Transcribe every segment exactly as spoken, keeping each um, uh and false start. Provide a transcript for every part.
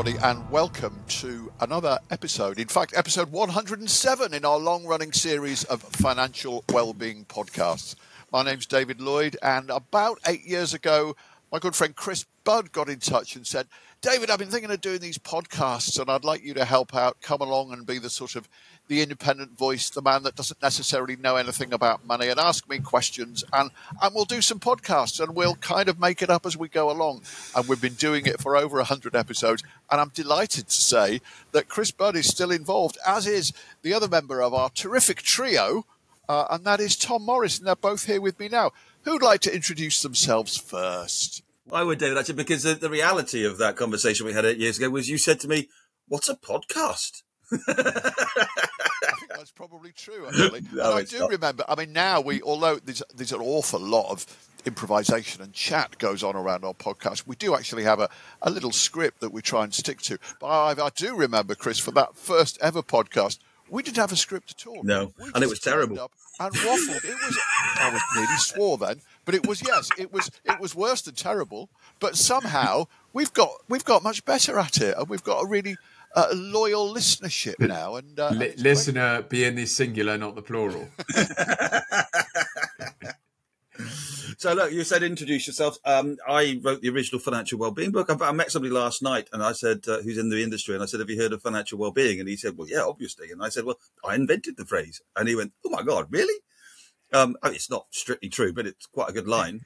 everybody, and welcome to another episode. In fact, episode one hundred seven in our long-running series of financial well-being podcasts. My name's David Lloyd, and about eight years ago, my good friend Chris Budd got in touch and said, David, I've been thinking of doing these podcasts, and I'd like you to help out, come along and be the sort of the independent voice, the man that doesn't necessarily know anything about money, and ask me questions, and, and we'll do some podcasts, and we'll kind of make it up as we go along. And we've been doing it for over one hundred episodes, and I'm delighted to say that Chris Budd is still involved, as is the other member of our terrific trio, uh, and that is Tom Morris, and they're both here with me now. Who'd like to introduce themselves first? I would, David, actually, because the, the reality of that conversation we had eight years ago was you said to me, what's a podcast? I think that's probably true, actually. No, and I do not. remember, I mean, now we, although there's, there's an awful lot of improvisation and chat goes on around our podcast, we do actually have a, a little script that we try and stick to. But I, I do remember, Chris, for that first ever podcast, we didn't have a script at all. No, we and it was terrible. Up and waffled. It was, I was nearly swore then, but it was, yes, it was it was worse than terrible. But somehow we've got we've got much better at it, and we've got a really uh, loyal listenership now. And uh, L- listener great. Being the singular, not the plural. So look, you said introduce yourself. Um, I wrote the original financial wellbeing book. I, I met somebody last night, and I said, uh, who's in the industry, and I said, have you heard of financial wellbeing? And he said, well, yeah, obviously. And I said, well, I invented the phrase. And he went, oh my God, really? Um, I mean, it's not strictly true, but it's quite a good line.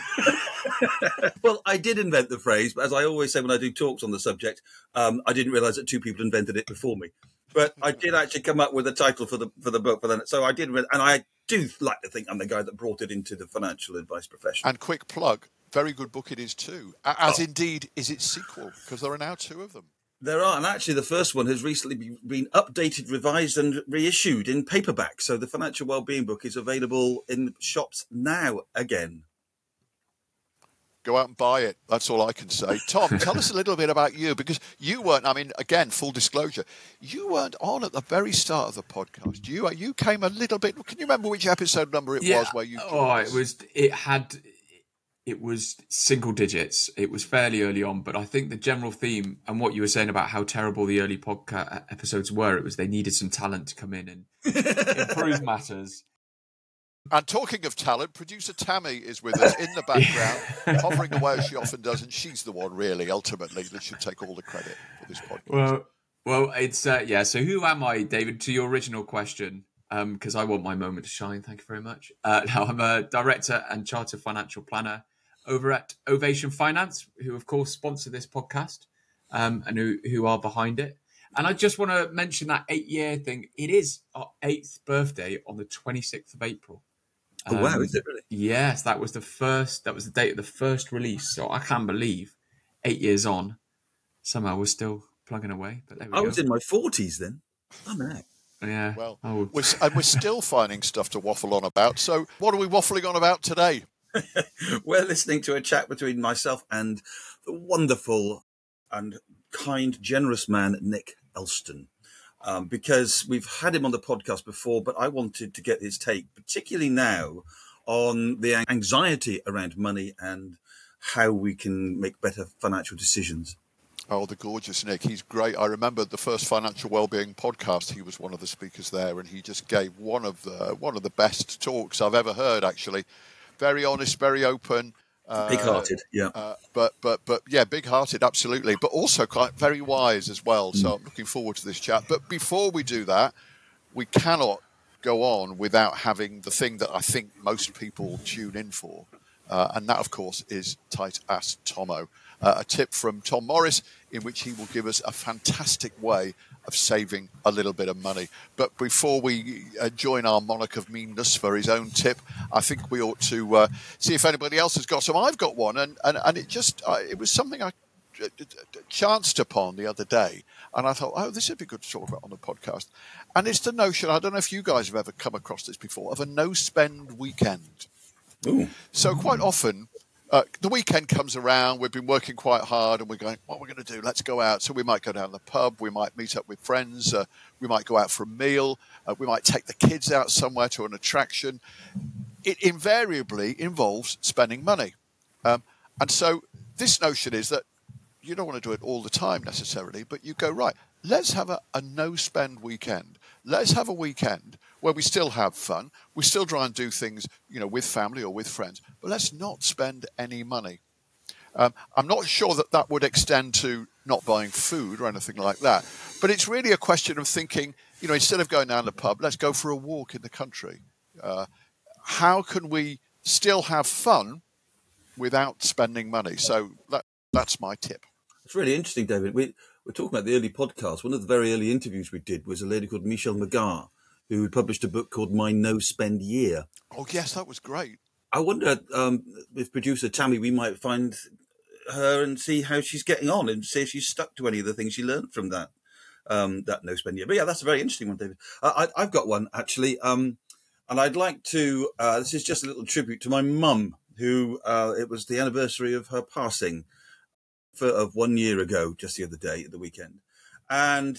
Well, I did invent the phrase, but as I always say when I do talks on the subject, um, I didn't realise that two people invented it before me. But I did actually come up with a title for the for the book. For that. So I did, and I do like to think I'm the guy that brought it into the financial advice profession. And quick plug, very good book it is too, as Oh. indeed is its sequel, because there are now two of them. There are, and actually the first one has recently be- been updated, revised and reissued in paperback. So the Financial Wellbeing book is available in shops now again. Go out and buy it. That's all I can say. Tom, tell us a little bit about you, because you weren't, I mean, again, full disclosure, you weren't on at the very start of the podcast. You you came a little bit, can you remember which episode number it yeah. was where you joined Oh, us? it was, it had, it was single digits. It was fairly early on, but I think the general theme and what you were saying about how terrible the early podcast episodes were, it was they needed some talent to come in and improve matters. And talking of talent, producer Tammy is with us in the background, hovering away as she often does, and she's the one, really, ultimately, that should take all the credit for this podcast. Well, well, it's, uh, yeah, so who am I, David, to your original question? Because um, I want my moment to shine, thank you very much. Uh, now, I'm a director and chartered financial planner over at Ovation Finance, who, of course, sponsor this podcast um, and who, who are behind it. And I just want to mention that eight-year thing. It is our eighth birthday on the twenty-sixth of April. Oh, wow, Um, is it really? Yes, that was the first. That was the date of the first release. So I can't believe, eight years on, somehow we're still plugging away. But there we I go. was in my forties then. I'm out. Yeah. Well, Oh. we're, and we're still finding stuff to waffle on about. So what are we waffling on about today? We're listening to a chat between myself and the wonderful and kind, generous man, Nick Elston. Um, because we've had him on the podcast before, but I wanted to get his take, particularly now, on the anxiety around money and how we can make better financial decisions. Oh, the gorgeous Nick. He's great. I remember the first Financial Wellbeing podcast. He was one of the speakers there, and he just gave one of the one of the best talks I've ever heard, actually. Very honest, very open. Uh, Big-hearted, yeah. Uh, but, but, but yeah, big-hearted, absolutely. But also quite very wise as well. So Mm. I'm looking forward to this chat. But before we do that, we cannot go on without having the thing that I think most people tune in for. Uh, and that, of course, is Tight Ass Tomo. Uh, a tip from Tom Morris in which he will give us a fantastic way of saving a little bit of money. But before we uh, join our monarch of meanness for his own tip, I think we ought to uh, see if anybody else has got some. I've got one, and, and, and it just uh, it was something I uh, chanced upon the other day, and I thought, oh, this would be good to talk about on the podcast. And it's the notion, I don't know if you guys have ever come across this before, of a no-spend weekend. Ooh. So quite often, uh, the weekend comes around, we've been working quite hard and we're going, what are we going to do? Let's go out. So we might go down to the pub, we might meet up with friends, uh, we might go out for a meal, uh, we might take the kids out somewhere to an attraction. It invariably involves spending money. Um, and so this notion is that you don't want to do it all the time necessarily, but you go, right, let's have a, a no-spend weekend. Let's have a weekend where we still have fun. We still try and do things, you know, with family or with friends, but let's not spend any money. Um, I'm not sure that that would extend to not buying food or anything like that, but it's really a question of thinking, you know, instead of going down the pub, let's go for a walk in the country. Uh, how can we still have fun without spending money? So that, that's my tip. It's really interesting, David. We, we're talking about the early podcast. One of the very early interviews we did was a lady called Michelle McGarr, who published a book called My No Spend Year. Oh, yes, that was great. I wonder um, if producer Tammy, we might find her and see how she's getting on and see if she's stuck to any of the things she learned from that um, that no spend year. But yeah, that's a very interesting one, David. I, I, I've got one actually, um, and I'd like to. Uh, this is just a little tribute to my mum, who uh, it was the anniversary of her passing for, of one year ago, just the other day at the weekend, and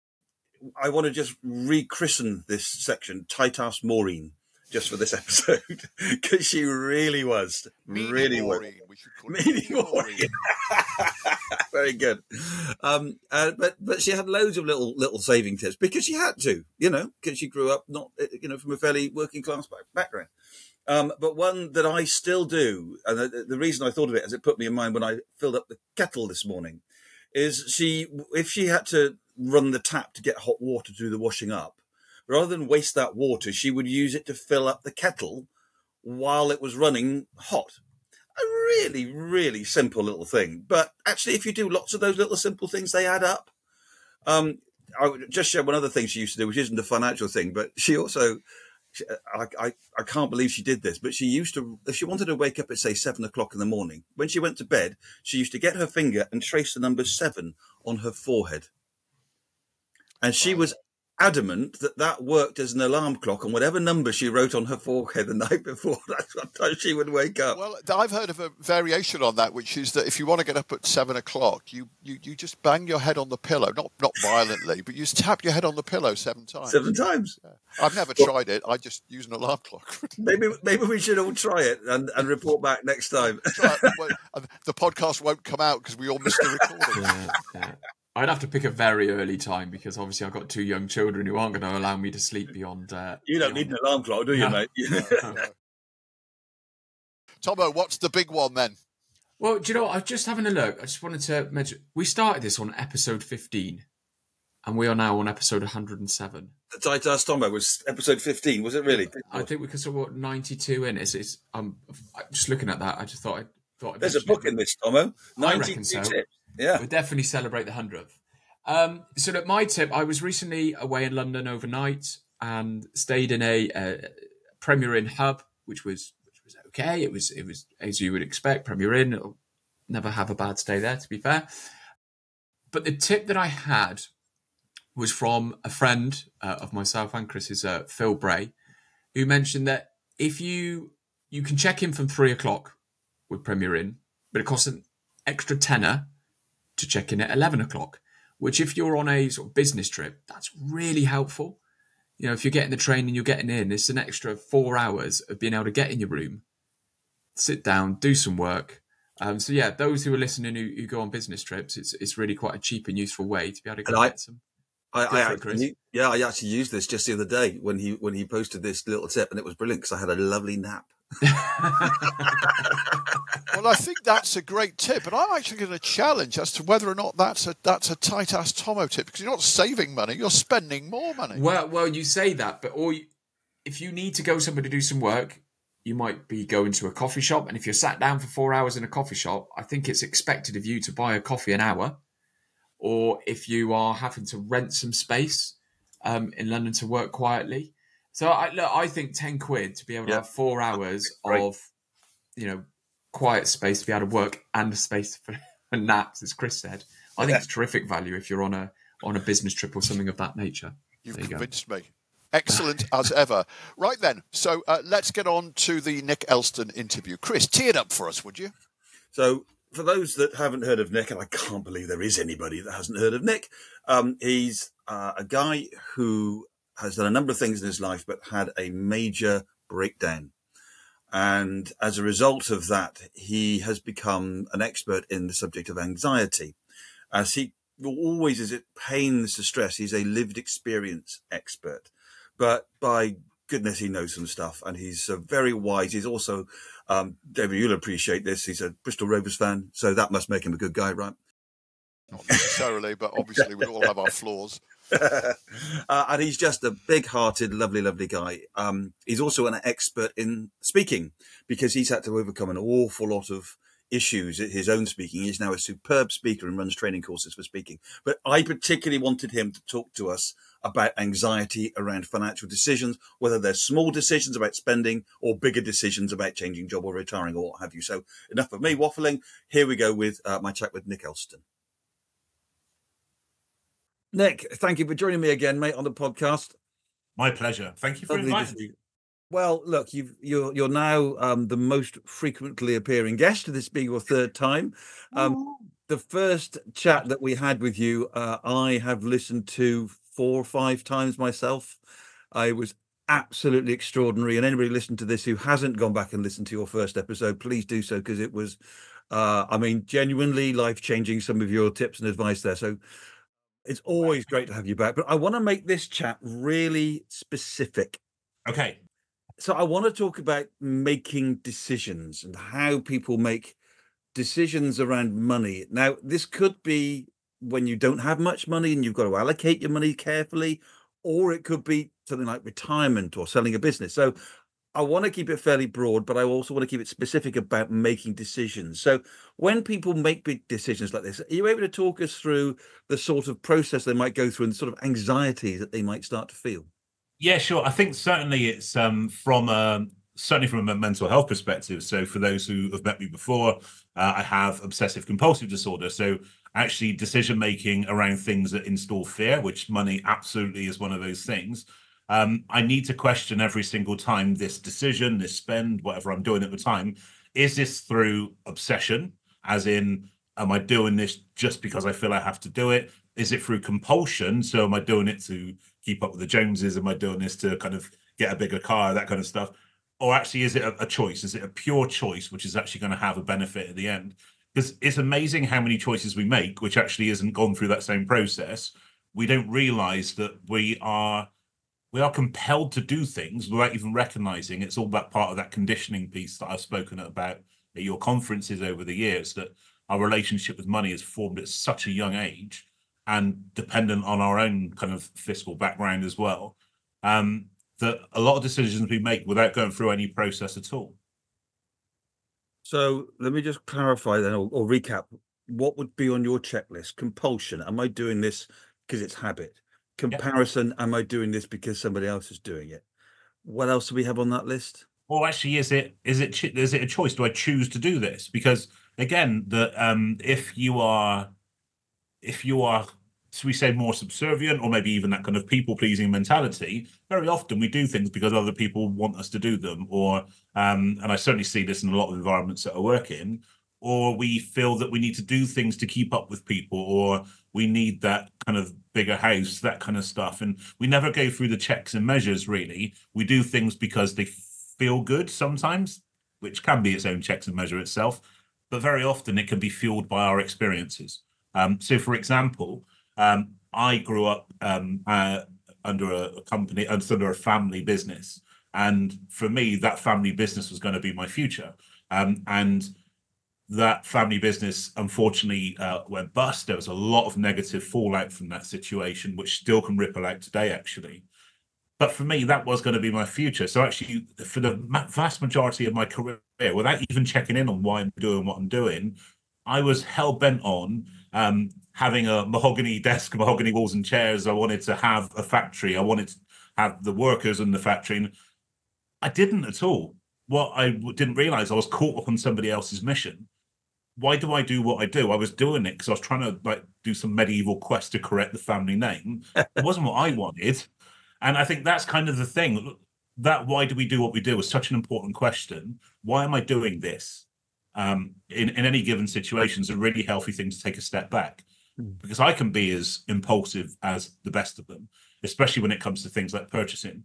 I want to just rechristen this section Tight-Ass Maureen. Just for this episode, because she really was, Meanie really Maureen. was. We should call Meanie it Meanie Maureen. Very good. Um, uh, but but she had loads of little little saving tips because she had to, you know, because she grew up not, you know, from a fairly working class background. Um, but one that I still do, and the, the reason I thought of it, as it put me in mind when I filled up the kettle this morning, is she if she had to run the tap to get hot water to do the washing up, rather than waste that water, she would use it to fill up the kettle while it was running hot. A really, really simple little thing. But actually, if you do lots of those little simple things, they add up. Um, I would just share one other thing she used to do, which isn't a financial thing, but she also, she, I, I, I can't believe she did this, but she used to, if she wanted to wake up at, say, seven o'clock in the morning, when she went to bed, she used to get her finger and trace the number seven on her forehead. And she was adamant that that worked as an alarm clock on whatever number she wrote on her forehead the night before. That's what time she would wake up. Well, I've heard of a variation on that, which is that if you want to get up at seven o'clock, you, you, you just bang your head on the pillow, not not violently, but you just tap your head on the pillow seven times. Seven times. Yeah. I've never well, tried it. I just use an alarm clock. maybe maybe we should all try it and, and report back next time. Well, the podcast won't come out because we all missed the recording. Yeah, yeah. I'd have to pick a very early time because obviously I've got two young children who aren't going to allow me to sleep beyond. Uh, you don't beyond... need an alarm clock, do you, no. mate? No, no. Tomo, what's the big one then? Well, do you know what? I was just having a look. I just wanted to mention we started this on episode fifteen, and we are now on episode one hundred seven. The Tight-Ass Tomo was episode fifteen, was it really? I think we could sort of what ninety-two in. It's, it's um, just looking at that. I just thought I thought I'd there's a book in this, Tomo. ninety-two so. tips. Yeah, we'll definitely celebrate the hundredth. Um, so, look, my tip: I was recently away in London overnight and stayed in a, a Premier Inn hub, which was which was okay. It was it was as you would expect. Premier Inn, it'll never have a bad stay there, to be fair. But the tip that I had was from a friend uh, of myself and Chris's, uh, Phil Bray, who mentioned that if you you can check in from three o'clock with Premier Inn, but it costs an extra tenner to check in at eleven o'clock, which if you're on a sort of business trip, that's really helpful. You know, if you're getting the train and you're getting in, it's an extra four hours of being able to get in your room, sit down, do some work. Um, so yeah, those who are listening who, who go on business trips, it's it's really quite a cheap and useful way to be able to go and get I, some. I, I it, actually, yeah, I actually used this just the other day when he when he posted this little tip, and it was brilliant because I had a lovely nap. Well, I think that's a great tip, and I'm actually going to challenge as to whether or not that's a that's a tight-ass Tomo tip, because you're not saving money, you're spending more money. Well, well, you say that, but or you, if you need to go somewhere to do some work, you might be going to a coffee shop, and if you're sat down for four hours in a coffee shop, I think it's expected of you to buy a coffee an hour. Or if you are having to rent some space um, in London to work quietly. So I, look, I think ten quid to be able to yeah. have four hours Right. of, you know, quiet space to be able to work and a space for, for naps, as Chris said. I think Yeah. it's terrific value if you're on a on a business trip or something of that nature. You've There you convinced me. Excellent as ever. Right then, so uh, let's get on to the Nick Elston interview. Chris, tee it up for us, would you? So, for those that haven't heard of Nick, and I can't believe there is anybody that hasn't heard of Nick, um, he's uh, a guy who has done a number of things in his life, but had a major breakdown. And as a result of that, he has become an expert in the subject of anxiety. As he always is, it pains to stress, he's a lived experience expert. But by goodness, he knows some stuff, and he's uh, very wise. He's also, um, David, you'll appreciate this, he's a Bristol Rovers fan, so that must make him a good guy, right? Not necessarily, but obviously we all have our flaws. uh, and he's just a big-hearted, lovely, lovely guy. Um, he's also an expert in speaking, because he's had to overcome an awful lot of issues at his own speaking. He's now a superb speaker and runs training courses for speaking. But I particularly wanted him to talk to us about anxiety around financial decisions, whether they're small decisions about spending or bigger decisions about changing job or retiring or what have you. So enough of me waffling. Here we go with uh, my chat with Nick Elston. Nick, thank you for joining me again, mate, on the podcast. My pleasure. Thank you for Lovely inviting to see me. you. Well, look, you've, you're you're now um, the most frequently appearing guest, this being your third time. Um, the first chat that we had with you, uh, I have listened to four or five times myself. I was absolutely extraordinary. And anybody listening to this who hasn't gone back and listened to your first episode, please do so, because it was, uh, I mean, genuinely life-changing, some of your tips and advice there. So it's always great to have you back. But I want to make this chat really specific. Okay. So I want to talk about making decisions and how people make decisions around money. Now, this could be when you don't have much money and you've got to allocate your money carefully, or it could be something like retirement or selling a business. So I want to keep it fairly broad, but I also want to keep it specific about making decisions. So when people make big decisions like this, are you able to talk us through the sort of process they might go through and the sort of anxiety that they might start to feel? Yeah, sure. I think certainly it's um, from a, certainly from a mental health perspective. So for those who have met me before, uh, I have obsessive compulsive disorder. So actually decision making around things that install fear, which money absolutely is one of those things. Um, I need to question every single time this decision, this spend, whatever I'm doing at the time. Is this through obsession, as in, am I doing this just because I feel I have to do it? Is it through compulsion? So am I doing it to keep up with the Joneses? Am I doing this to kind of get a bigger car, that kind of stuff? Or actually, is it a, a choice? Is it a pure choice, which is actually going to have a benefit at the end? Because it's amazing how many choices we make, which actually isn't gone through that same process. We don't realize that we are we are compelled to do things without even recognizing. It's all about part of that conditioning piece that I've spoken about at your conferences over the years, that our relationship with money is formed at such a young age and dependent on our own kind of fiscal background as well, um, that a lot of decisions we make without going through any process at all. So let me just clarify then, or, or recap. What would be on your checklist? Compulsion. Am I doing this because it's habit? Comparison. Yep. Am I doing this because somebody else is doing it? What else do we have on that list? Well, actually, is it is it is it a choice? Do I choose to do this? Because again, the um, if you are if you are, so we say, more subservient, or maybe even that kind of people-pleasing mentality, very often we do things because other people want us to do them, or um, and I certainly see this in a lot of environments that I work in, or we feel that we need to do things to keep up with people, or we need that kind of bigger house, that kind of stuff. And we never go through the checks and measures, really. We do things because they feel good sometimes, which can be its own checks and measure itself, but very often it can be fueled by our experiences. Um, so, for example, um, I grew up um, uh, under a, a company, under a family business. And for me, that family business was going to be my future. Um, and that family business, unfortunately, uh, went bust. There was a lot of negative fallout from that situation, which still can ripple out today, actually. But for me, that was going to be my future. So actually, for the vast majority of my career, without even checking in on why I'm doing what I'm doing, I was hell-bent on um, having a mahogany desk, mahogany walls and chairs. I wanted to have a factory. I wanted to have the workers in the factory. And I didn't at all. What I didn't realize, I was caught up on somebody else's mission. Why do I do what I do? I was doing it because I was trying to like do some medieval quest to correct the family name. It wasn't what I wanted. And I think that's kind of the thing. That why do we do what we do is such an important question. Why am I doing this? Um, in, in any given situation is a really healthy thing to take a step back, because I can be as impulsive as the best of them, especially when it comes to things like purchasing.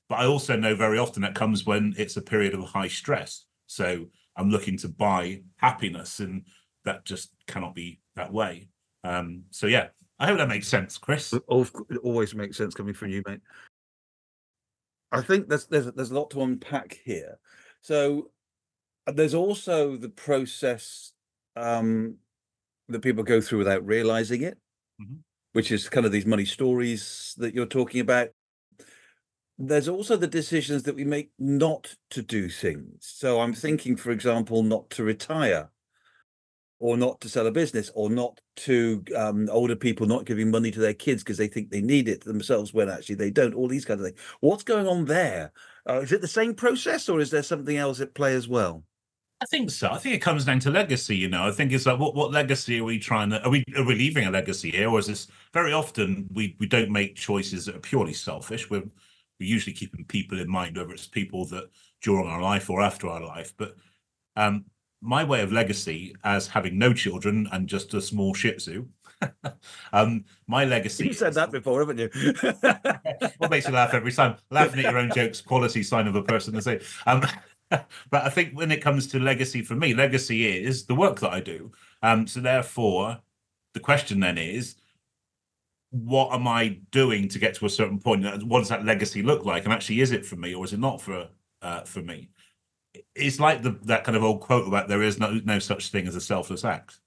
But I also know very often that comes when it's a period of high stress. So I'm looking to buy happiness, and that just cannot be that way. Um, so yeah, I hope that makes sense, Chris. It al- it always makes sense coming from you, mate. I think there's there's there's a lot to unpack here. So uh, there's also the process um, that people go through without realizing it, Mhm. which is kind of these money stories that you're talking about. There's also the decisions that we make not to do things. So I'm thinking, for example, not to retire, or not to sell a business, or not to um, older people not giving money to their kids because they think they need it themselves when actually they don't. All these kinds of things. What's going on there? Uh, is it the same process, or is there something else at play as well? I think so. I think it comes down to legacy. You know, I think it's like, what what legacy are we trying to? Are we are we leaving a legacy here, or is this very often we we don't make choices that are purely selfish? We're we're usually keeping people in mind, whether it's people that during our life or after our life. But um, my way of legacy, as having no children and just a small Shih Tzu, um, my legacy. You said is- that before, haven't you? What makes you laugh every time? Laughing at your own jokes, quality sign of a person to say. Um, but I think when it comes to legacy, for me, legacy is the work that I do. Um, so therefore, the question then is, what am I doing to get to a certain point? What does that legacy look like? And actually, is it for me, or is it not for uh, for me? It's like the, that kind of old quote about there is no no such thing as a selfless act.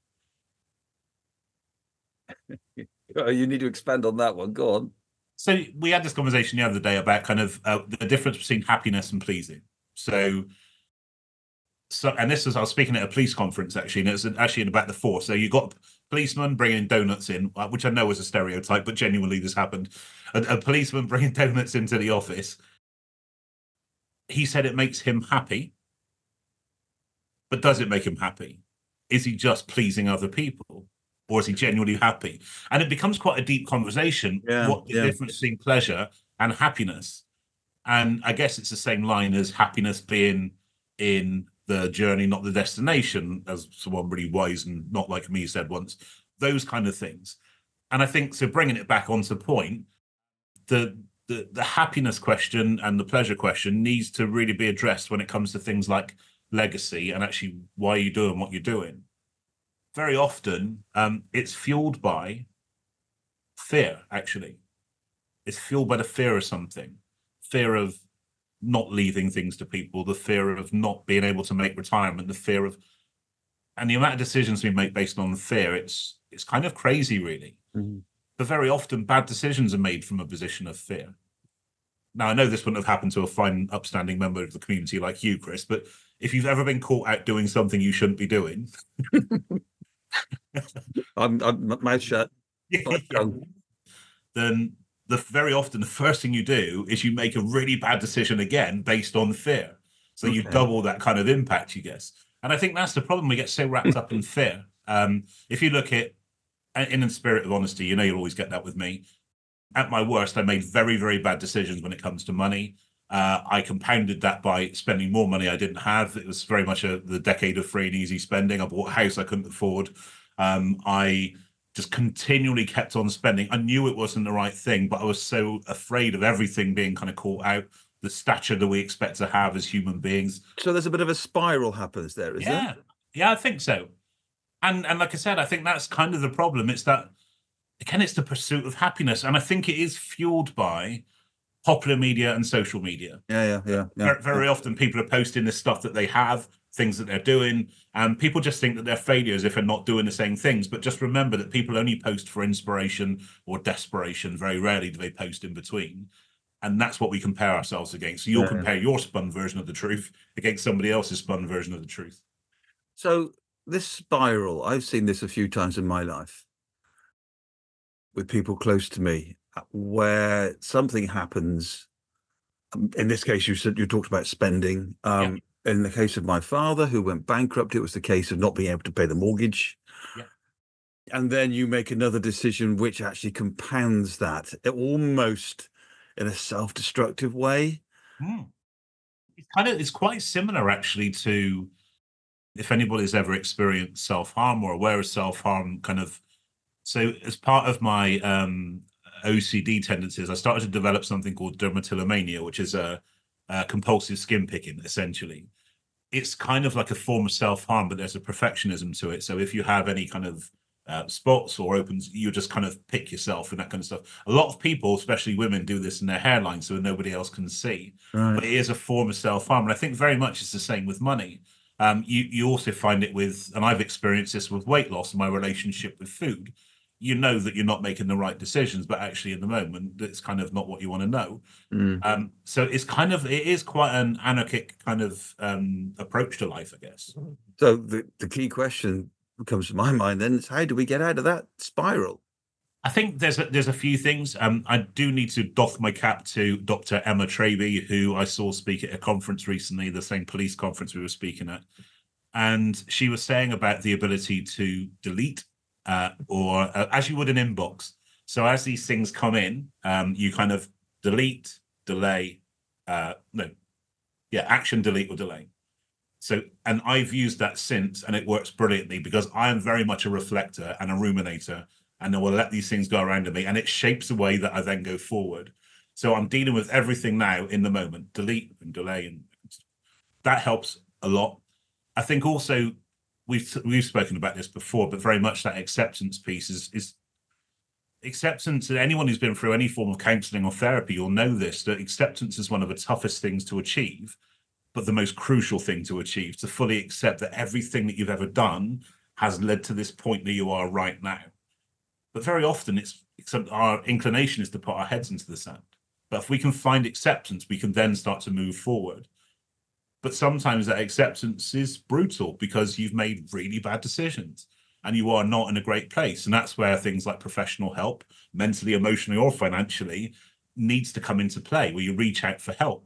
Oh, you need to expand on that one. Go on. So we had this conversation the other day about kind of uh, the difference between happiness and pleasing. So, so, and this was, I was speaking at a police conference actually, and it's actually in about the force. So you got policemen bringing donuts in, uh, which I know is a stereotype, but genuinely this happened. A, a policeman bringing donuts into the office. He said it makes him happy, but does it make him happy? Is he just pleasing other people, or is he genuinely happy? And it becomes quite a deep conversation. Yeah, what the yeah. difference between pleasure and happiness? And I guess it's the same line as happiness being in the journey, not the destination, as someone really wise and not like me said once, those kind of things. And I think, so bringing it back onto point, the, the, the happiness question and the pleasure question needs to really be addressed when it comes to things like legacy and actually why you're doing what you're doing. Very often, um, it's fueled by fear, actually. It's fueled by the fear of something. Fear of not leaving things to people, the fear of not being able to make retirement, the fear of, and the amount of decisions we make based on fear, it's it's kind of crazy, really. Mm-hmm. But very often bad decisions are made from a position of fear. Now, I know this wouldn't have happened to a fine, upstanding member of the community like you, Chris, but if you've ever been caught out doing something you shouldn't be doing. I'm, I'm mouth shut. Then the very often the first thing you do is you make a really bad decision again based on fear. So you Okay. double that kind of impact, you guess. And I think that's the problem. We get so wrapped up in fear. Um, if you look at, in the spirit of honesty, you know you'll always get that with me. At my worst, I made very, very bad decisions when it comes to money. Uh, I compounded that by spending more money I didn't have. It was very much a, the decade of free and easy spending. I bought a house I couldn't afford. Um, I just continually kept on spending. I knew it wasn't the right thing, but I was so afraid of everything being kind of caught out, the stature that we expect to have as human beings. So there's a bit of a spiral happens there, is Yeah, there? yeah, I think so. And and like I said, I think that's kind of the problem. It's that, again, it's the pursuit of happiness. And I think it is fueled by popular media and social media. Yeah, yeah, yeah. yeah. Very, very often people are posting this stuff that they have, things that they're doing, and people just think that they're failures if they're not doing the same things. But just remember that people only post for inspiration or desperation. Very rarely do they post in between. And that's what we compare ourselves against. So you'll Yeah. compare your spun version of the truth against somebody else's spun version of the truth. So this spiral, I've seen this a few times in my life with people close to me, where something happens. Um, In this case, you said you talked about spending. Um, In the case of my father, who went bankrupt, it was the case of not being able to pay the mortgage. Yeah. And then you make another decision which actually compounds that, it almost in a self-destructive way. Hmm. It's kind of, it's quite similar actually to, if anybody's ever experienced self-harm or aware of self-harm, kind of. So as part of my um O C D tendencies, I started to develop something called dermatillomania, which is a, a compulsive skin picking, essentially. It's kind of like a form of self-harm, but there's a perfectionism to it. So if you have any kind of uh, spots or opens, you just kind of pick yourself and that kind of stuff. A lot of people, especially women, do this in their hairline so nobody else can see. Right. But it is a form of self-harm. And I think very much it's the same with money. Um, you, you also find it with, and I've experienced this with weight loss and my relationship with food. You know that you're not making the right decisions, but actually in the moment, it's kind of not what you want to know. Mm. Um, so it's kind of, it is quite an anarchic kind of um, approach to life, I guess. So the, the key question that comes to my mind then is, how do we get out of that spiral? I think there's a, there's a few things. Um, I do need to doff my cap to Doctor Emma Traby, who I saw speak at a conference recently, the same police conference we were speaking at. And she was saying about the ability to delete uh, or uh, as you would an inbox. So as these things come in, um, you kind of delete, delay, uh, no, yeah, action, delete or delay. So, and I've used that since, and it works brilliantly because I am very much a reflector and a ruminator, and I will let these things go around me, and it shapes the way that I then go forward. So I'm dealing with everything now in the moment, delete and delay, and that helps a lot. I think also we've we've spoken about this before, but very much that acceptance piece is is acceptance. And anyone who's been through any form of counselling or therapy, you'll know this, that acceptance is one of the toughest things to achieve, but the most crucial thing to achieve, to fully accept that everything that you've ever done has led to this point that you are right now. But very often it's except our inclination is to put our heads into the sand. But if we can find acceptance, we can then start to move forward. But sometimes that acceptance is brutal because you've made really bad decisions and you are not in a great place. And that's where things like professional help, mentally, emotionally, or financially, needs to come into play, where you reach out for help.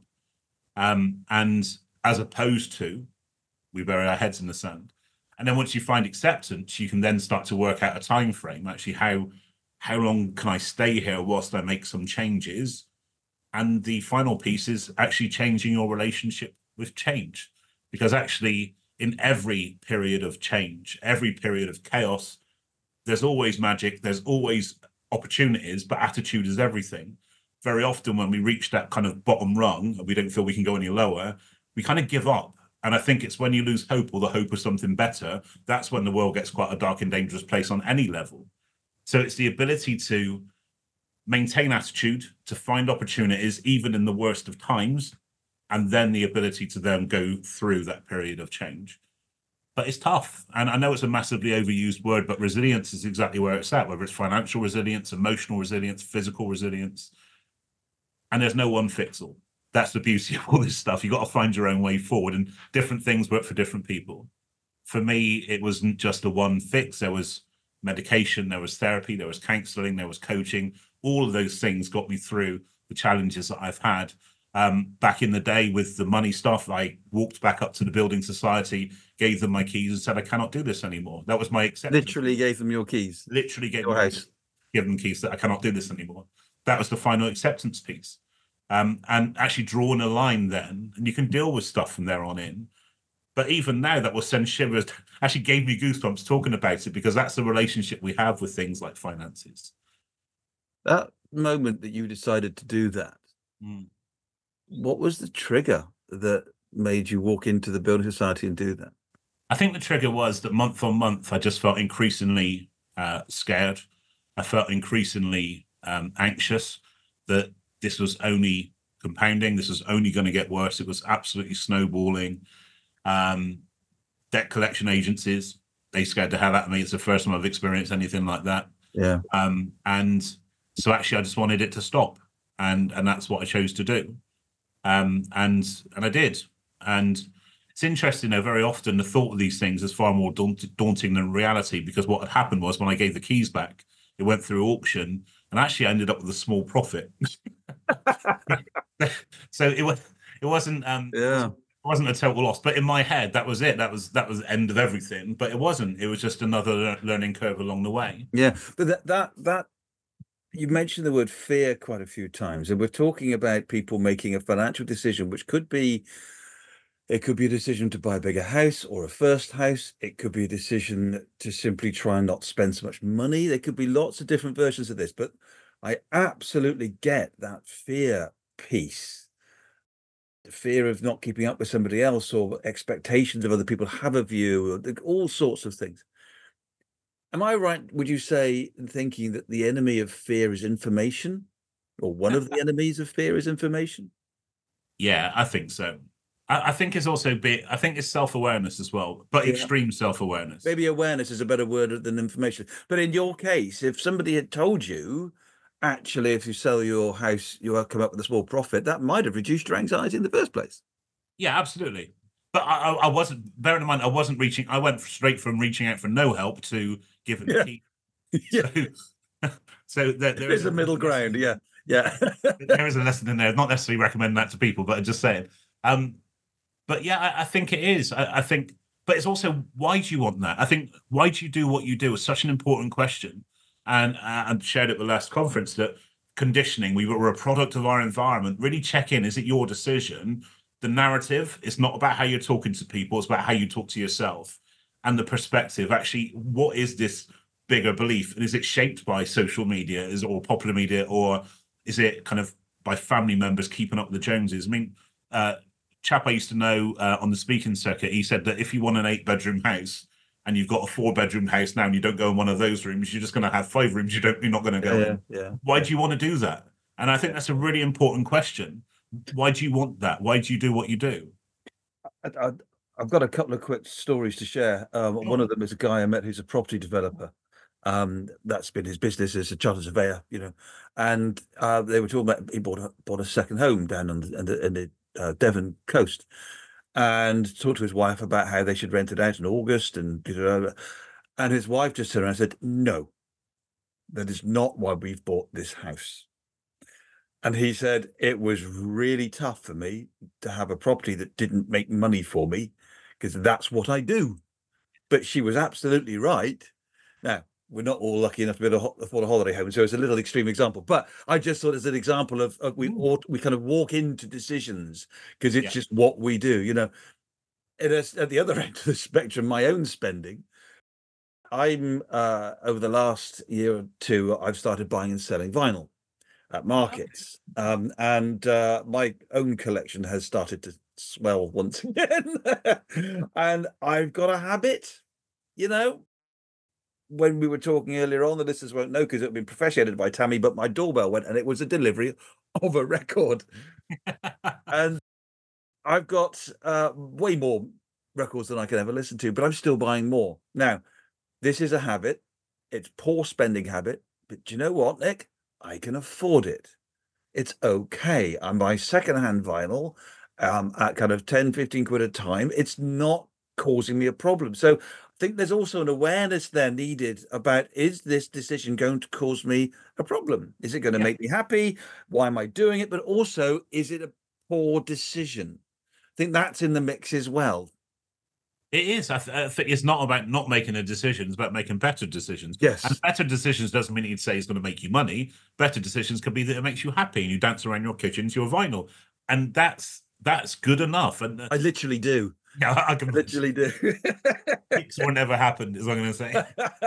Um, and as opposed to, we bury our heads in the sand. And then once you find acceptance, you can then start to work out a time frame. Actually, how how long can I stay here whilst I make some changes? And the final piece is actually changing your relationship with change. Because actually, in every period of change, every period of chaos, there's always magic, there's always opportunities, but attitude is everything. Very often when we reach that kind of bottom rung and we don't feel we can go any lower, we kind of give up. And I think it's when you lose hope or the hope of something better, that's when the world gets quite a dark and dangerous place on any level. So it's the ability to maintain attitude, to find opportunities, even in the worst of times, and then the ability to then go through that period of change. But it's tough. And I know it's a massively overused word, but resilience is exactly where it's at, whether it's financial resilience, emotional resilience, physical resilience. And there's no one fix all. That's the beauty of all this stuff. You've got to find your own way forward, and different things work for different people. For me, it wasn't just a one fix. There was medication, there was therapy, there was counseling, there was coaching. All of those things got me through the challenges that I've had. Um, back in the day with the money stuff, I walked back up to the building society, gave them my keys and said, I cannot do this anymore. That was my acceptance. Literally gave them your keys. Literally gave Your them, house. give them keys that I cannot do this anymore. That was the final acceptance piece. Um, and actually drawing a line then, and you can deal with stuff from there on in. But even now, that will send shivers, actually gave me goosebumps talking about it, because that's the relationship we have with things like finances. That moment that you decided to do that, Mm. what was the trigger that made you walk into the building society and do that? I think the trigger was that month on month, I just felt increasingly uh, scared. I felt increasingly um, anxious that this was only compounding. This was only going to get worse. It was absolutely snowballing. Um, debt collection agencies, they scared the hell out of me. It's the first time I've experienced anything like that. Yeah. Um, and so actually, I just wanted it to stop. And and that's what I chose to do. Um, and and I did. And it's interesting, though, very often the thought of these things is far more daunt- daunting than reality, because what had happened was when I gave the keys back, it went through auction, and actually I ended up with a small profit. So it was it wasn't um Yeah. it wasn't a total loss, but in my head that was it. That was that was the end of everything. But it wasn't. It was just another lear- learning curve along the way. Yeah. But that that that you mentioned the word fear quite a few times, and we're talking about people making a financial decision, which could be, it could be a decision to buy a bigger house or a first house. It could be a decision to simply try and not spend so much money. There could be lots of different versions of this. But I absolutely get that fear piece, the fear of not keeping up with somebody else or expectations of other people have of you, or the- all sorts of things. Am I right, would you say, in thinking that the enemy of fear is information? Or one of the enemies of fear is information? Yeah, I think so. I, I think it's also be. I think it's self awareness as well, but Yeah. extreme self awareness. Maybe awareness is a better word than information. But in your case, if somebody had told you, actually, if you sell your house, you'll come up with a small profit, that might have reduced your anxiety in the first place. Yeah, absolutely. But I, I, I wasn't. Bearing in mind, I wasn't reaching. I went straight from reaching out for no help to giving Yeah. the key. Yeah. So, so there, there There's is a middle ground. Yeah. Yeah. there is a lesson in there. Not necessarily recommend that to people, but just saying. Um, but yeah, I, I think it is. I, I think, but it's also why do you want that? I think why do you do what you do is such an important question, and uh, and shared at the last conference that conditioning. We were a product of our environment. Really check in. Is it your decision? The narrative is not about how you're talking to people. It's about how you talk to yourself, and the perspective. Actually, what is this bigger belief, and is it shaped by social media, is or popular media, or is it kind of by family members keeping up with the Joneses? I mean, uh, chap I used to know uh, on the speaking circuit, he said that if you want an eight bedroom house and you've got a four bedroom house now and you don't go in one of those rooms, you're just going to have five rooms you don't, you're not going to go Yeah. in. Yeah. Why yeah. do you want to do that? And I think that's a really important question. Why do you want that? Why do you do what you do? I, I, I've got a couple of quick stories to share. Um, Sure. One of them is a guy I met who's a property developer. Um, that's been his business as a chartered surveyor, you know. And uh, they were talking about he bought a bought a second home down on the, in the, in the uh, Devon coast, and talked to his wife about how they should rent it out in August, and you know, and his wife just turned around and said, "No, that is not why we've bought this house." And he said, it was really tough for me to have a property that didn't make money for me because that's what I do. But she was absolutely right. Now, we're not all lucky enough to be able to afford a holiday home, so it's a little extreme example. But I just thought as an example of, of we Mm. ought, we kind of walk into decisions because it's Yeah. just what we do. You know, it is, at the other end of the spectrum, my own spending. I'm uh, over the last year or two, I've started buying and selling vinyl at markets, um, and uh, my own collection has started to swell once again. And I've got a habit, you know. When we were talking earlier on, the listeners won't know because it had been professionated by Tammy, but my doorbell went and it was a delivery of a record. And I've got uh, way more records than I can ever listen to, but I'm still buying more. Now, this is a habit. It's poor spending habit, but do you know what, Nick? I can afford it. It's okay. I buy secondhand vinyl um, at kind of ten, fifteen quid a time. It's not causing me a problem. So I think there's also an awareness there needed about, is this decision going to cause me a problem? Is it going to Yeah. make me happy? Why am I doing it? But also, is it a poor decision? I think that's in the mix as well. It is. I, th- I think it's not about not making a decision; it's about making better decisions. Yes. And better decisions doesn't mean you'd say it's going to make you money. Better decisions could be that it makes you happy and you dance around your kitchen to your vinyl, and that's that's good enough. And uh, I literally do. yeah, I I can literally do. It's what never happened, is what I'm going to say.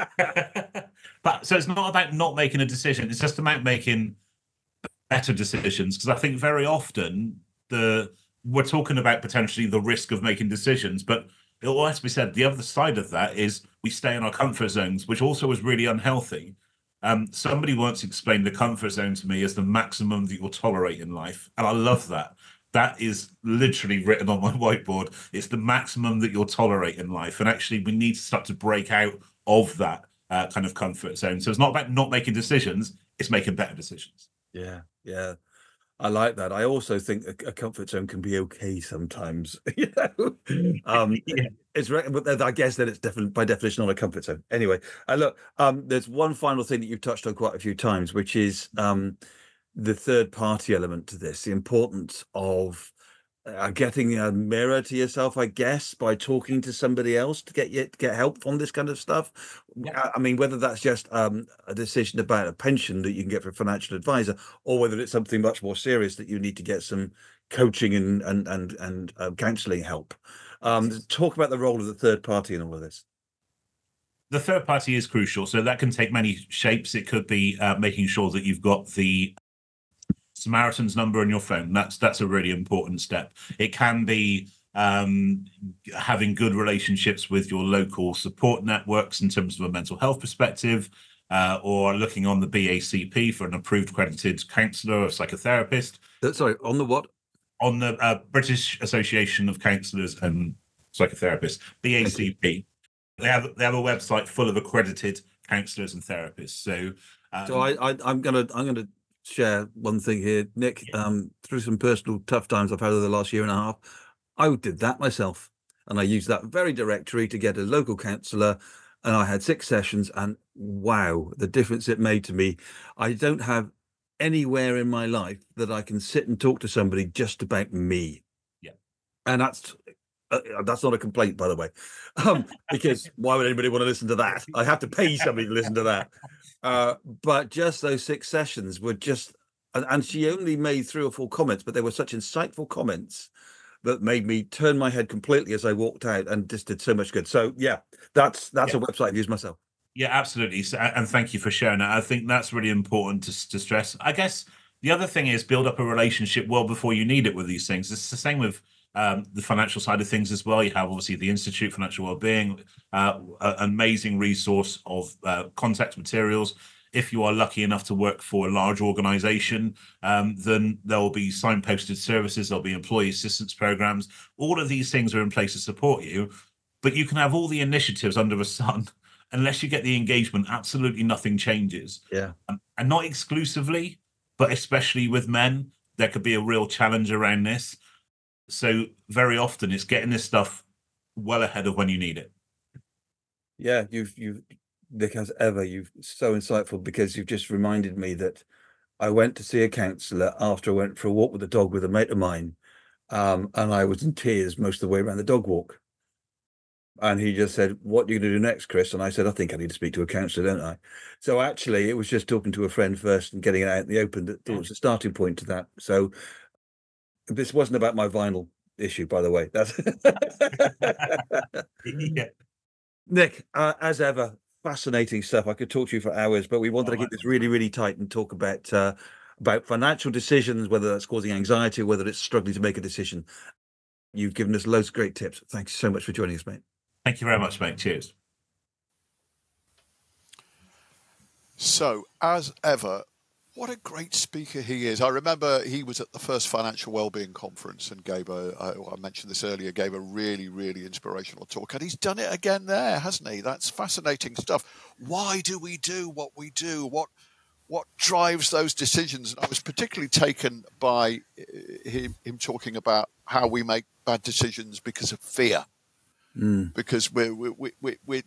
But so it's not about not making a decision; it's just about making better decisions. Because I think very often the we're talking about potentially the risk of making decisions, but it will have to be said the other side of that is we stay in our comfort zones, which also is really unhealthy. Um, somebody once explained the comfort zone to me as the maximum that you'll tolerate in life, and I love that. That is literally written on my whiteboard. It's the maximum that you'll tolerate in life, and actually, we need to start to break out of that uh, kind of comfort zone. So it's not about not making decisions; it's making better decisions. Yeah, yeah. I like that. I also think a, a comfort zone can be okay sometimes. You know, um, Yeah. it's re- but I guess that it's definitely by definition not a comfort zone. Anyway, uh, look, um, there's one final thing that you've touched on quite a few times, which is um, the third party element to this, the importance of uh, getting a mirror to yourself, I guess, by talking to somebody else to get you to get help on this kind of stuff. Yeah. I I mean, whether that's just um, a decision about a pension that you can get from a financial advisor, or whether it's something much more serious that you need to get some coaching and and and and uh, counselling help. Um, talk about the role of the third party in all of this. the third party is crucial. So that can take many shapes. It could be uh, making sure that you've got the Samaritan's number on your phone. That's that's a really important step. It can be um, having good relationships with your local support networks in terms of a mental health perspective, uh, or looking on the B A C P for an approved accredited counsellor or psychotherapist. Sorry, on the what? On the uh, British Association of Counsellors and Psychotherapists, B A C P. They have they have a website full of accredited counsellors and therapists. So, um, so I, I I'm gonna I'm gonna share one thing here, Nick. Yeah. Um, through some personal tough times I've had over the last year and a half, I did that myself, and I used that very directory to get a local counsellor, and I had six sessions, and wow, the difference it made to me. I don't have anywhere in my life that I can sit and talk to somebody just about me. Yeah, and that's. Uh, that's not a complaint, by the way, um, because why would anybody want to listen to that? I have to pay somebody to listen to that. Uh, but just those six sessions were just, and, and she only made three or four comments, but they were such insightful comments that made me turn my head completely as I walked out, and just did so much good. So yeah, that's that's yeah. a website I've used myself. Yeah, absolutely. So, and thank you for sharing that. I think that's really important to, to stress. I guess the other thing is build up a relationship well before you need it with these things. It's the same with Um, the financial side of things as well. You have obviously the Institute for Financial Wellbeing, uh, an amazing resource of uh, contact materials. If you are lucky enough to work for a large organization, um, then there will be signposted services, there'll be employee assistance programs. All of these things are in place to support you, but you can have all the initiatives under the sun. Unless you get the engagement, absolutely nothing changes. Yeah. Um, and not exclusively, but especially with men, there could be a real challenge around this. So very often it's getting this stuff well ahead of when you need it. Yeah, you've, you've, Nick, as ever, you've so insightful, because you've just reminded me that I went to see a counsellor after I went for a walk with the dog with a mate of mine. Um, and I was in tears most of the way around the dog walk. And he just said, "What are you going to do next, Chris?" And I said, "I think I need to speak to a counsellor, don't I?" So actually, it was just talking to a friend first and getting it out in the open that was the starting point to that. So this wasn't about my vinyl issue, by the way. That's yeah. Nick, uh, as ever, fascinating stuff. I could talk to you for hours, but we wanted oh, to keep this really, really tight and talk about uh, about financial decisions, whether that's causing anxiety or whether it's struggling to make a decision. You've given us loads of great tips. Thanks so much for joining us, mate. Thank you very much, mate. Cheers. So, as ever, what a great speaker he is. I remember he was at the first Financial Wellbeing Conference and gave a, I mentioned this earlier, gave a really, really inspirational talk. And he's done it again there, hasn't he? That's fascinating stuff. Why do we do what we do? What what drives those decisions? And I was particularly taken by him, him talking about how we make bad decisions because of fear. Mm. Because we we we we we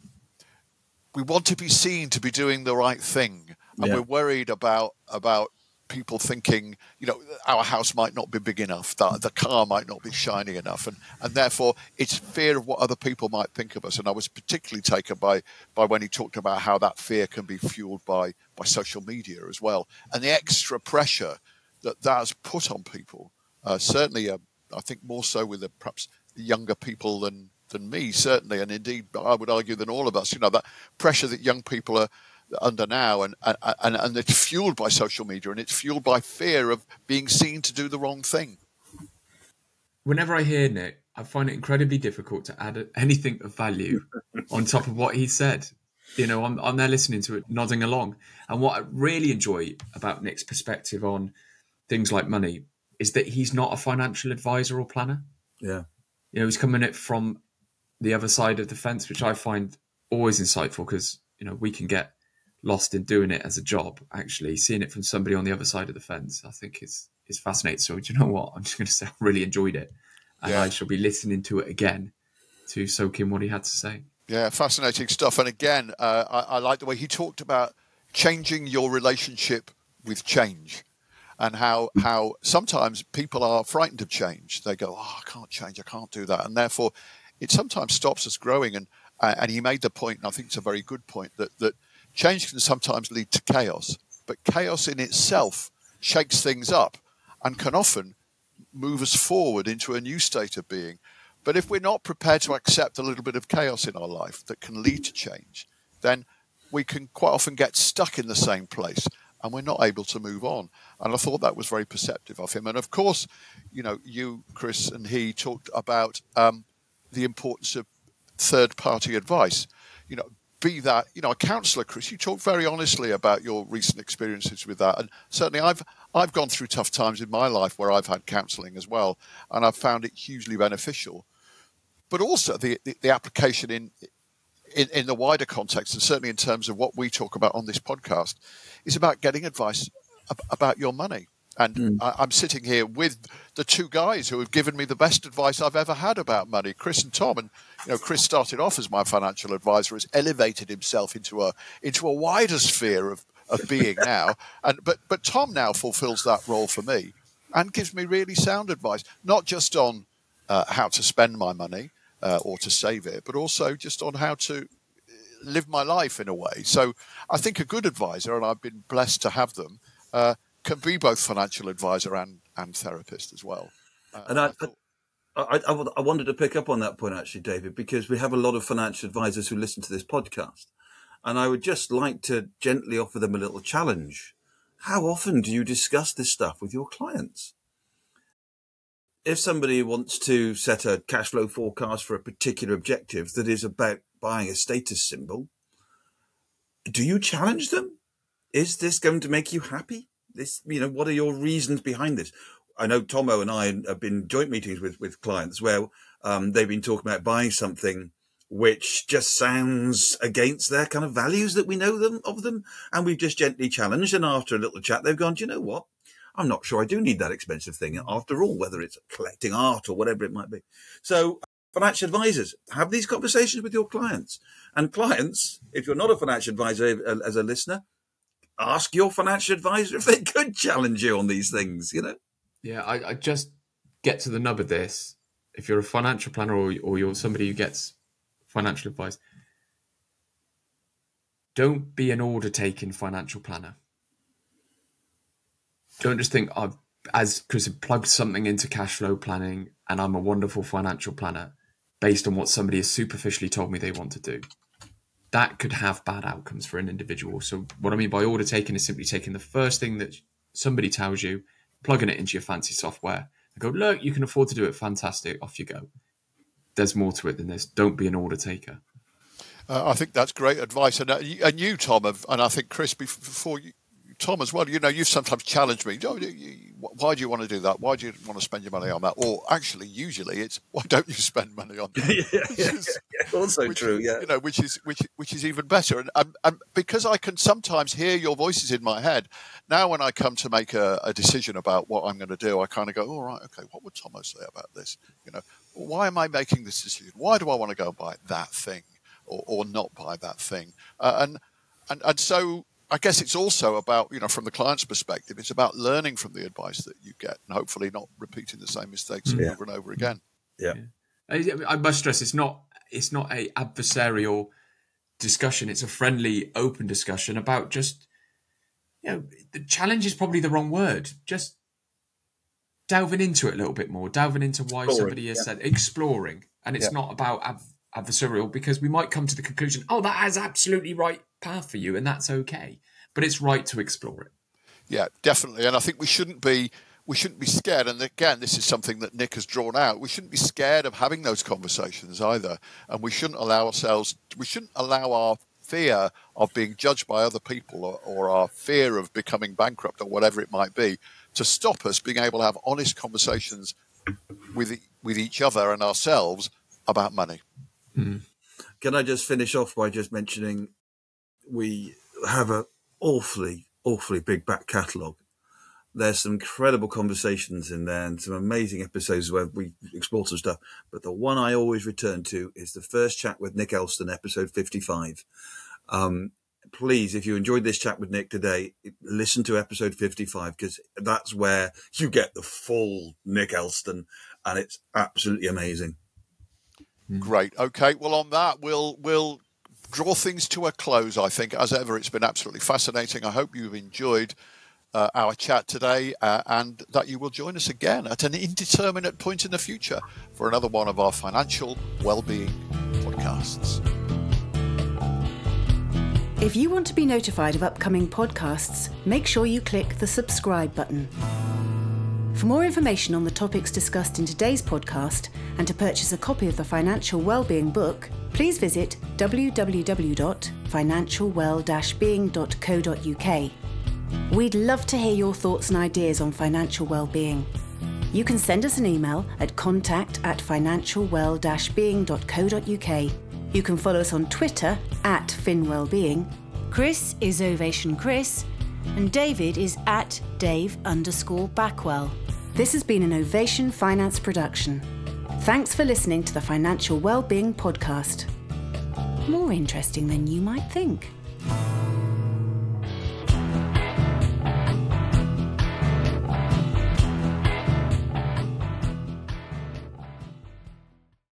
we want to be seen to be doing the right thing, and yeah. we're worried about about people thinking, you know, our house might not be big enough, that the car might not be shiny enough, and and therefore it's fear of what other people might think of us. And I was particularly taken by by when he talked about how that fear can be fueled by by social media as well, and the extra pressure that that's put on people. Uh, certainly, uh, I think more so with the, perhaps the younger people than. than me, certainly, and indeed I would argue than all of us, you know, that pressure that young people are under now, and, and, and it's fueled by social media, and it's fueled by fear of being seen to do the wrong thing. Whenever I hear Nick, I find it incredibly difficult to add anything of value on top of what he said. You know, I'm, I'm there listening to it, nodding along. And what I really enjoy about Nick's perspective on things like money is that he's not a financial advisor or planner. Yeah. You know, he's coming at it from the other side of the fence, which I find always insightful, because, you know, we can get lost in doing it as a job. Actually, seeing it from somebody on the other side of the fence, I think is is fascinating. So, do you know what? I'm just going to say I really enjoyed it, and yeah. I shall be listening to it again to soak in what he had to say. Yeah, fascinating stuff. And again, uh, I, I like the way he talked about changing your relationship with change. And how how sometimes people are frightened of change. They go, "Oh, I can't change. I can't do that," and therefore, it sometimes stops us growing. And uh, and he made the point, and I think it's a very good point, that that change can sometimes lead to chaos, but chaos in itself shakes things up and can often move us forward into a new state of being. But if we're not prepared to accept a little bit of chaos in our life that can lead to change, then we can quite often get stuck in the same place and we're not able to move on. And I thought that was very perceptive of him. And of course, you know, you, Chris, and he talked about um, the importance of third-party advice. You know, be that, you know, a counsellor, Chris, you talked very honestly about your recent experiences with that. And certainly I've I've gone through tough times in my life where I've had counselling as well, and I've found it hugely beneficial. But also the, the, the application in, in in the wider context, and certainly in terms of what we talk about on this podcast, is about getting advice ab- about your money. And mm. I, I'm sitting here with the two guys who have given me the best advice I've ever had about money, Chris and Tom. And you know, Chris started off as my financial advisor, has elevated himself into a into a wider sphere of, of being now. And but but Tom now fulfills that role for me and gives me really sound advice, not just on uh, how to spend my money uh, or to save it, but also just on how to live my life in a way. So I think a good advisor, and I've been blessed to have them, uh, can be both financial advisor and, and therapist as well. Uh, and I, I, thought... I, I, I wanted to pick up on that point, actually, David, because we have a lot of financial advisors who listen to this podcast. And I would just like to gently offer them a little challenge. How often do you discuss this stuff with your clients? If somebody wants to set a cash flow forecast for a particular objective that is about buying a status symbol, do you challenge them? Is this going to make you happy? This, you know, what are your reasons behind this? I know Tomo and I have been joint meetings with, with clients where um, they've been talking about buying something which just sounds against their kind of values that we know them of them. And we've just gently challenged. And after a little chat, they've gone, do you know what? I'm not sure I do need that expensive thing after all, whether it's collecting art or whatever it might be. So financial advisors, have these conversations with your clients. And clients, if you're not a financial advisor as a listener, ask your financial advisor if they could challenge you on these things, you know? Yeah, I, I just get to the nub of this. If you're a financial planner or, or you're somebody who gets financial advice, don't be an order-taking financial planner. Don't just think, I've, as Chris had plugged something into cash flow planning and I'm a wonderful financial planner based on what somebody has superficially told me they want to do. That could have bad outcomes for an individual. So what I mean by order taking is simply taking the first thing that somebody tells you, plugging it into your fancy software and go, look, you can afford to do it. Fantastic. Off you go. There's more to it than this. Don't be an order taker. Uh, I think that's great advice. And, uh, you, and you, Tom, have, and I think Chris, before you, Tom as well, you know, you've sometimes challenged me. Oh, you, you, why do you want to do that? Why do you want to spend your money on that? Or actually, usually it's, why don't you spend money on that? yeah, yeah, is, yeah, also which, true, yeah. You know, which is which which is even better. And, and, and because I can sometimes hear your voices in my head, now when I come to make a, a decision about what I'm going to do, I kind of go, all right, okay, what would Tomo say about this? You know, why am I making this decision? Why do I want to go and buy that thing or, or not buy that thing? Uh, and and and so I guess it's also about, you know, from the client's perspective, it's about learning from the advice that you get and hopefully not repeating the same mistakes yeah. over and over again. Yeah. yeah. I must stress, it's not it's not a adversarial discussion. It's a friendly, open discussion about just, you know, the challenge is probably the wrong word. Just delving into it a little bit more, delving into why exploring, somebody has yeah. said, exploring. And it's yeah. not about ad- adversarial, because we might come to the conclusion, oh, that is absolutely right path for you, and that's okay. But it's right to explore it. Yeah, definitely. And I think we shouldn't be we shouldn't be scared. And again, this is something that Nick has drawn out. We shouldn't be scared of having those conversations either. And we shouldn't allow ourselves, we shouldn't allow our fear of being judged by other people or, or our fear of becoming bankrupt or whatever it might be to stop us being able to have honest conversations with with each other and ourselves about money. Mm-hmm. Can I just finish off by just mentioning we have an awfully, awfully big back catalogue. There's some incredible conversations in there and some amazing episodes where we explore some stuff. But the one I always return to is the first chat with Nick Elston, episode fifty-five. Um, please, if you enjoyed this chat with Nick today, listen to episode fifty-five, because that's where you get the full Nick Elston, and it's absolutely amazing. Great. Okay. Well, on that, we'll we'll draw things to a close. I think, as ever, it's been absolutely fascinating. I hope you've enjoyed uh, our chat today, uh, and that you will join us again at an indeterminate point in the future for another one of our financial well-being podcasts. If you want to be notified of upcoming podcasts, make sure you click the subscribe button. For more information on the topics discussed in today's podcast and to purchase a copy of the Financial Wellbeing book, please visit w w w dot financial well dash being dot co dot u k. We'd love to hear your thoughts and ideas on financial well-being. You can send us an email at contact at financial well dash being dot co dot u k. You can follow us on Twitter at FinWellbeing. Chris is Ovation Chris, and David is at Dave underscore Backwell. This has been an Ovation Finance production. Thanks for listening to the Financial Wellbeing Podcast. More interesting than you might think.